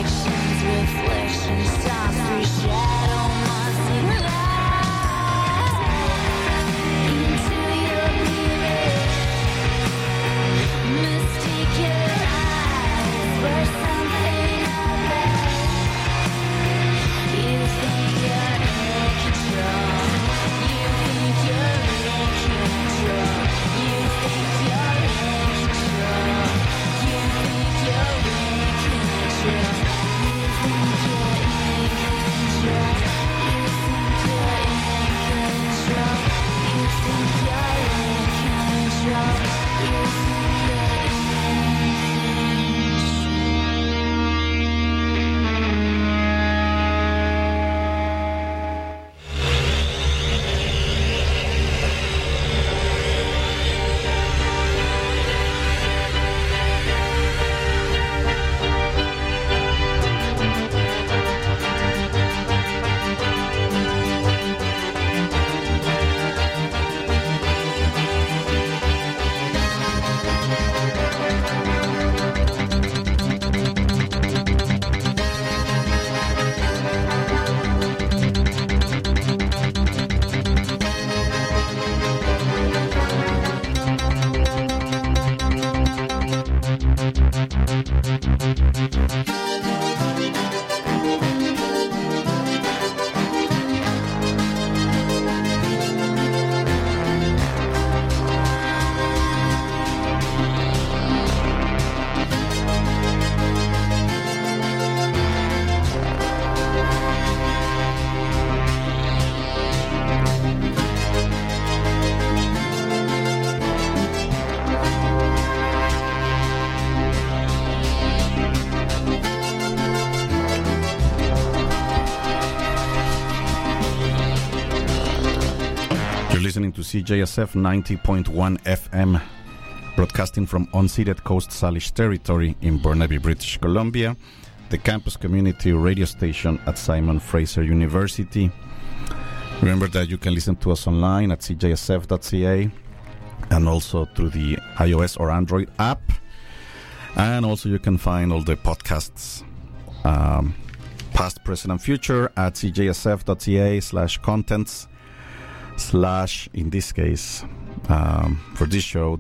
Listening to CJSF 90.1 FM, broadcasting from unceded Coast Salish territory in Burnaby, British Columbia, the campus community radio station at Simon Fraser University. Remember that you can listen to us online at cjsf.ca and also through the iOS or Android app. And also you can find all the podcasts, past, present, and future at cjsf.ca/contents/ in this case, for this show,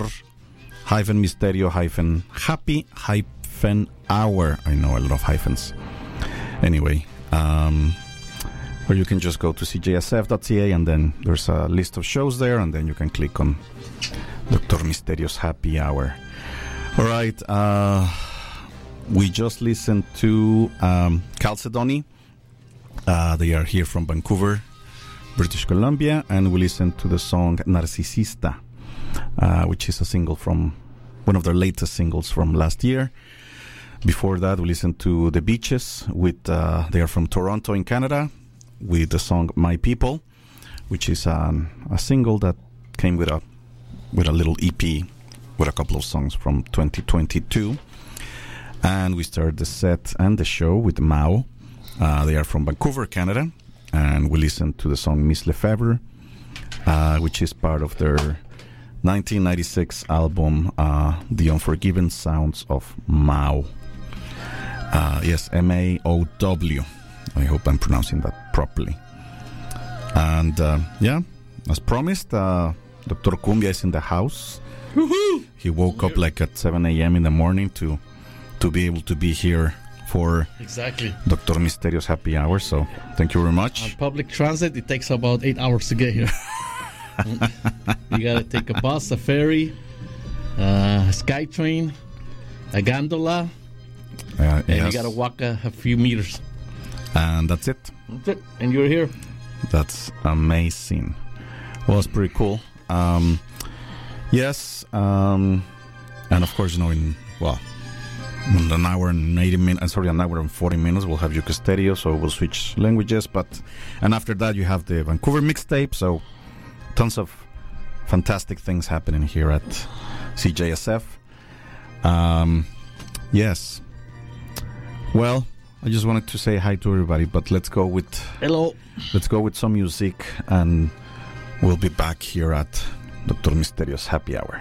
Dr.-Misterio-Happy-Hour. I know a lot of hyphens. Anyway, or you can just go to cjsf.ca and then there's a list of shows there, and then you can click on Dr. Misterio's Happy Hour. All right, we just listened to Chalcedony. They are here from Vancouver, British Columbia, and we listened to the song Narcisista, which is a single from one of their latest singles from last year. Before that, we listened to The Beaches with they are from Toronto in Canada, with the song My People, which is a single that came with a little EP with a couple of songs from 2022. And we started the set and the show with Mao. They are from Vancouver, Canada. And we listened to the song Miss Lefebvre, which is part of their 1996 album, The Unforgiven Sounds of Mao. Yes, M-A-O-W. I hope I'm pronouncing that properly. And, as promised, Dr. Cumbia is in the house. Woohoo! He woke up like at 7 a.m. in the morning to be able to be here for exactly Dr. Misterio's Happy Hour, so thank you very much. On public transit, it takes about 8 hours to get here. You gotta take a bus, a ferry, a SkyTrain, a gondola, and yes. you gotta walk a few meters. And that's it. That's it, and you're here. That's amazing. Well, it's pretty cool. Yes, and of course, in an hour and 80 minutes, an hour and 40 minutes, we'll have Yuka Stereo, so we'll switch languages. And after that, you have the Vancouver mixtape, so tons of fantastic things happening here at CJSF. Yes. Well, I just wanted to say hi to everybody, but let's go with some music, and we'll be back here at Dr. Misterio's Happy Hour.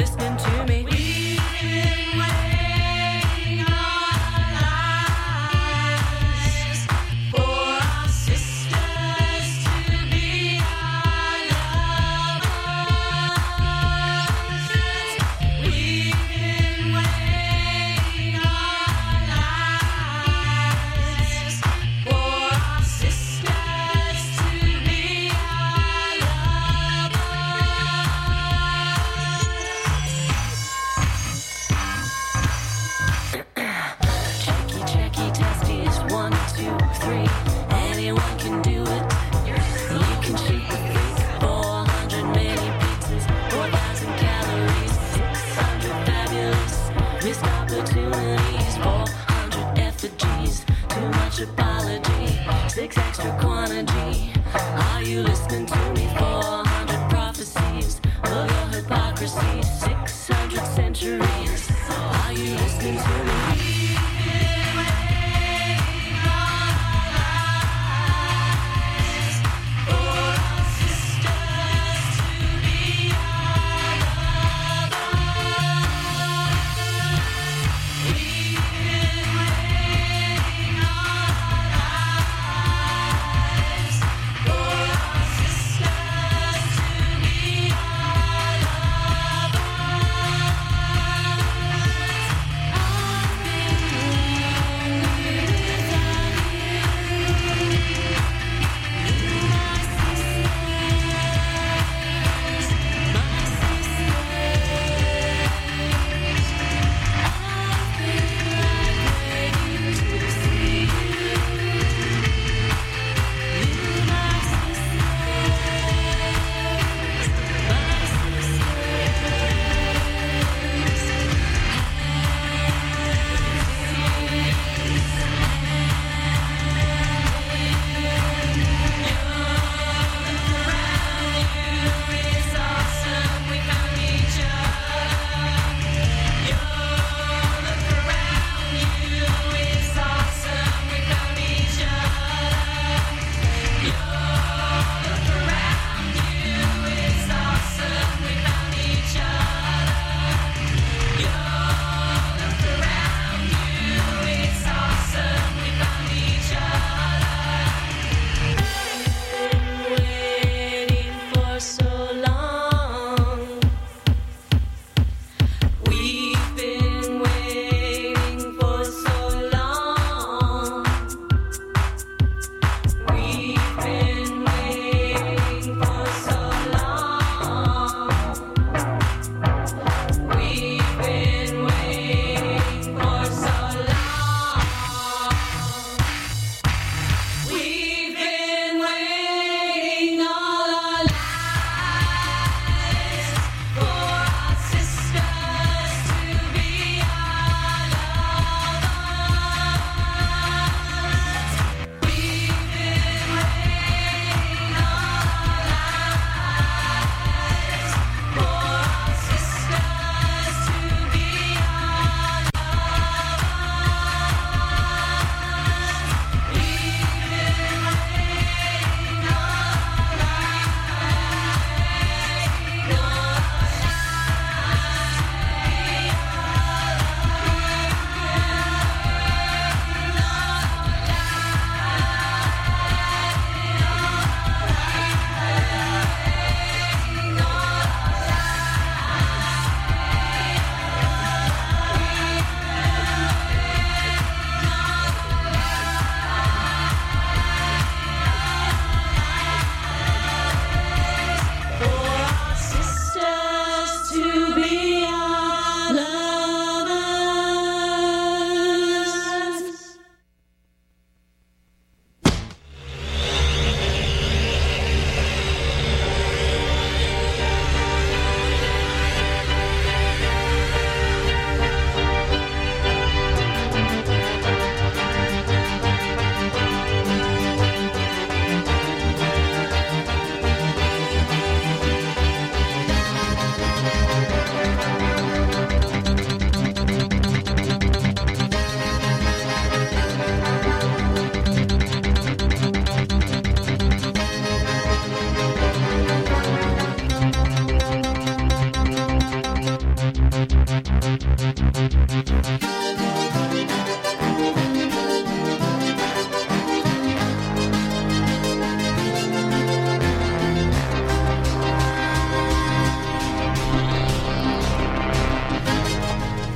listening to me? We've been waiting our lives for our sisters to be our lovers. We've been waiting our lives for our sisters to be our Checky, testies, 1, 2, 3. Anyone can do it. You can shoot the freak. 400 mini pizzas, 4,000 calories, 600 fabulous missed opportunities, 400 effigies, too much apology, 6 extra quantity. Are you listening to me? 400 prophecies of your hypocrisy, 600 centuries. Are you listening to me?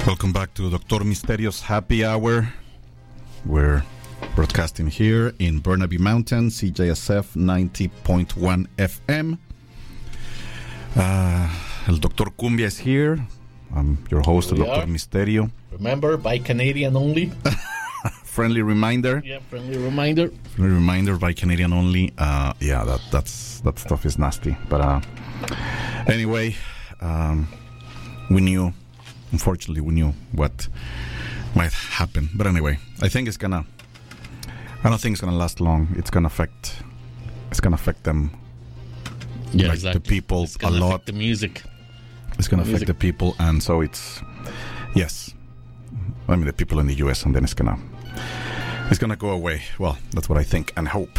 Welcome back to Dr. Misterio's Happy Hour. We're broadcasting here in Burnaby Mountain, CJSF 90.1 FM. El Dr. Cumbia is here. I'm your host, Here we Dr. are. Misterio. Remember, buy Canadian only. Friendly reminder. Yeah, friendly reminder. Friendly reminder, by Canadian only. Yeah, that stuff is nasty. But anyway, unfortunately, we knew what might happen. But anyway, I don't think it's gonna last long. It's gonna affect them. Yeah, like exactly. the people It's gonna a lot. affect the music. It's gonna Music. affect the people, and so it's the people in the US, and then it's gonna go away. Well, that's what I think and hope.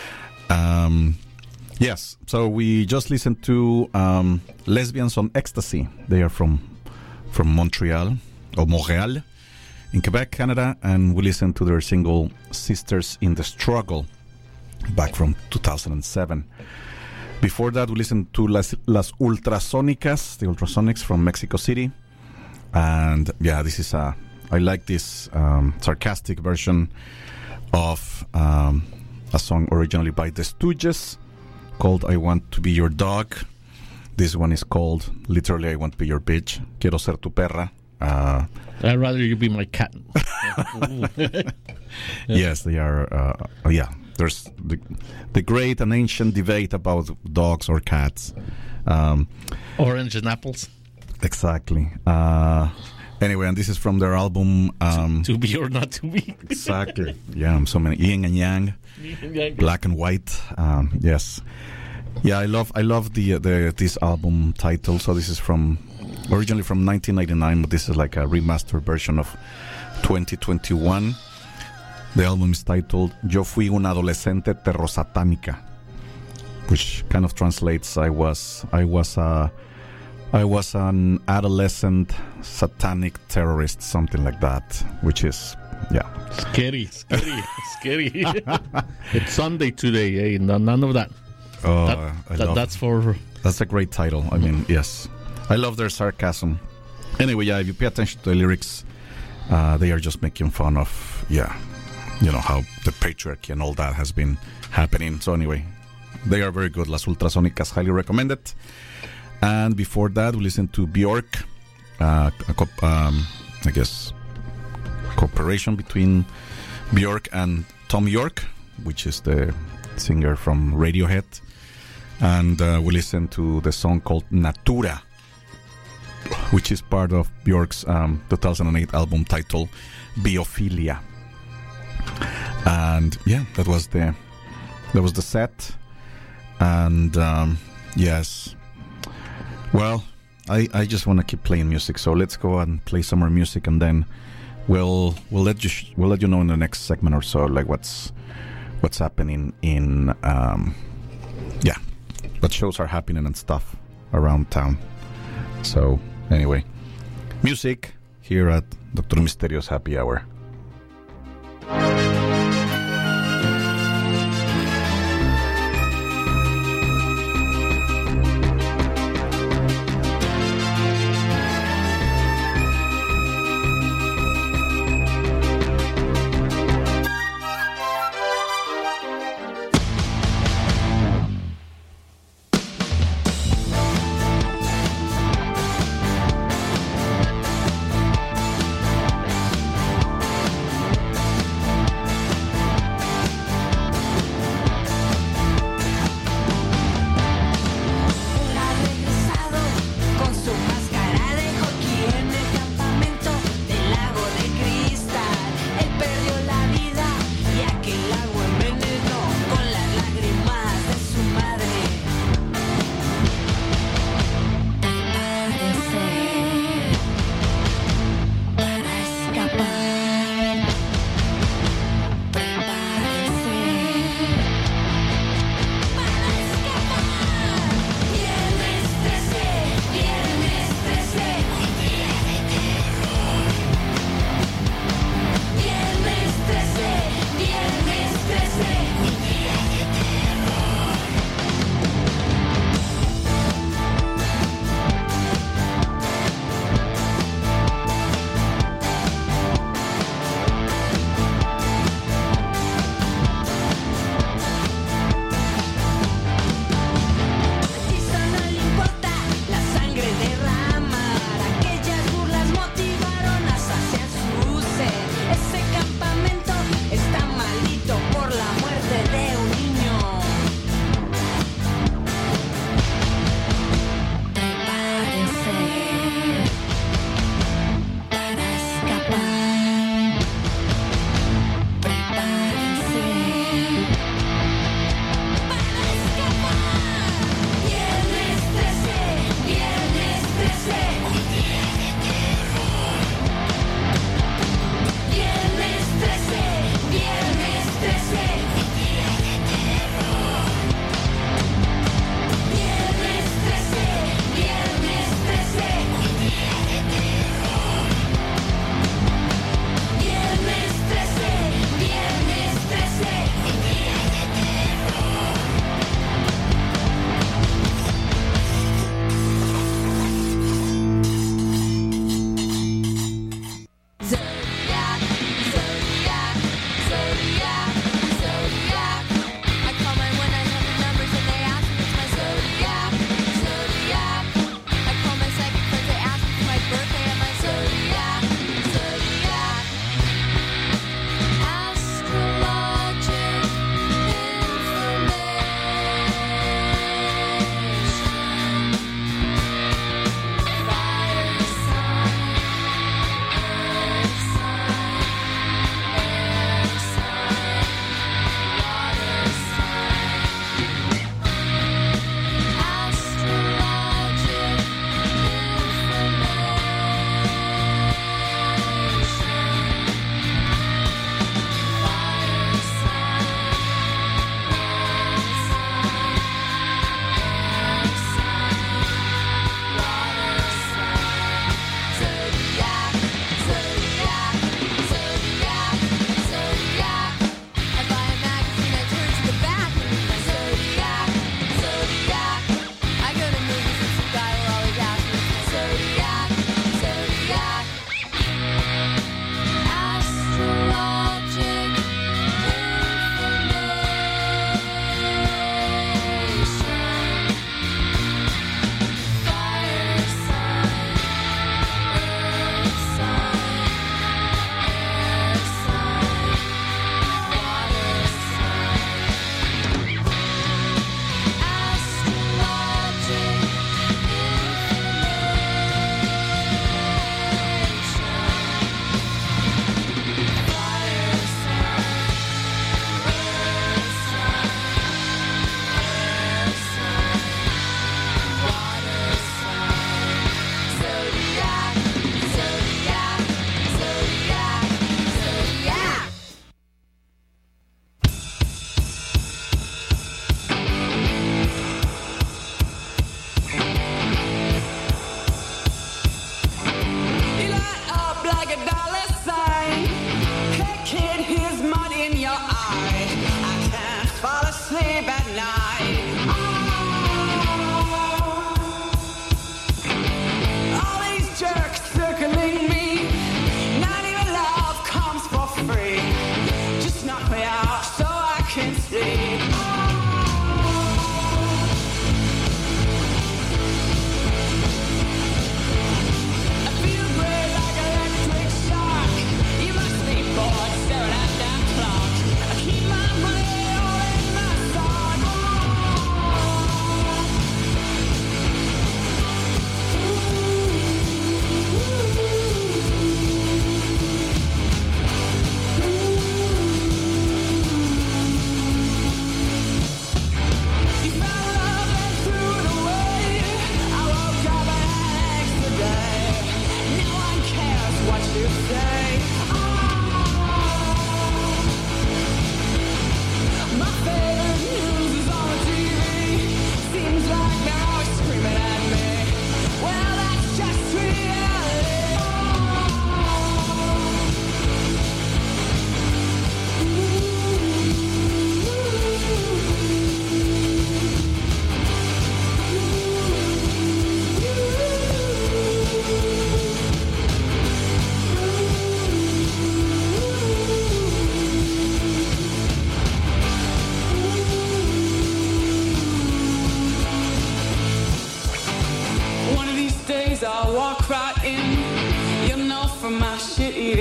Yes, so we just listened to Lesbians on Ecstasy. They are from Montreal in Quebec, Canada, and we listened to their single Sisters in the Struggle back from 2007. Before that, we listened to Las Ultrasónicas, the Ultrasonics from Mexico City. And yeah, I like this sarcastic version of a song originally by The Stooges called I Want to Be Your Dog. This one is called literally I Want to Be Your Bitch. Quiero ser tu perra. I'd rather you be my cat. Yes, they are. There's the great and ancient debate about dogs or cats. Orange and apples. Exactly. Anyway, and this is from their album. To be or not to be. Exactly. Yeah, so many yin and yang, black and white. Yes. Yeah, I love the this album title. So this is originally from 1999, but this is like a remastered version of 2021. The album is titled Yo fui una adolescente terrosatánica, which kind of translates I was an adolescent satanic terrorist, something like that, which is Scary. It's Sunday today, eh? None of that. Oh, that's a great title. I mean, yes, I love their sarcasm. Anyway, yeah, if you pay attention to the lyrics, they are just making fun of how the patriarchy and all that has been happening. So anyway, they are very good. Las Ultrasónicas, highly recommended. And before that, we listened to Bjork, I guess cooperation between Bjork and Tom York, which is the singer from Radiohead. And we listened to the song called Natura, which is part of Bjork's 2008 album titled Biophilia. And yeah, that was the set. And yes, well, I just want to keep playing music, so let's go and play some more music, and then we'll let you know in the next segment or so, like what's happening in what shows are happening and stuff around town. So anyway, music here at Dr. Misterio's Happy Hour.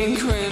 getting crazy.